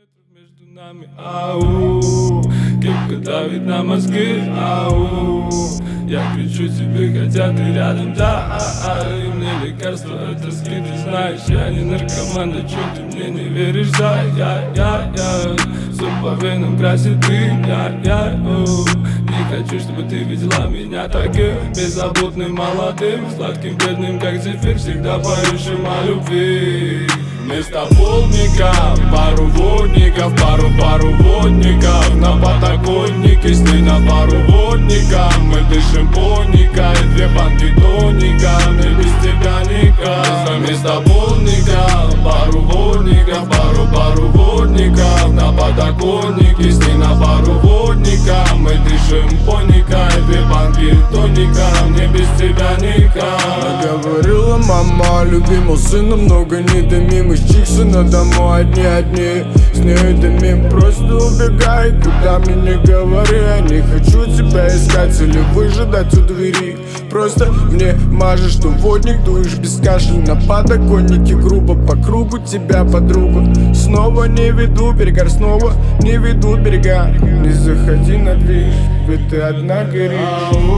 Метров между нами, ау, кепка давит на мозги, ау. Я кричу тебе, хотя ты рядом, да, и мне лекарство от тоски, ты знаешь, я не наркоман, да чё ты мне не веришь, да, я все по венам красит дым, я не хочу, чтобы ты видела меня таким беззаботным, молодым, сладким, бедным, как зефир, всегда поющим о любви. Вместо полника пару водников, пару водников на подоконнике, сни на пару водников. Мы дышим поника и 2 банки тоника, мне без тебя никак. Вместо полника пару водников, пару водников на подоконнике, сни на пару водников. Мы дышим поника и 2 банки тоника, мне без тебя никак. Говорила мама, любимого сына много не дымим. Из чикса на дому одни с нею дымим. Просто убегай, куда мне не говори. Я не хочу тебя искать или выжидать у двери. Просто мне мажешь, что водник, дуешь без кашля на подоконнике, грубо по кругу тебя, подругу. Снова не веду берега, снова не веду берега. Не заходи на движ, ведь ты одна горишь.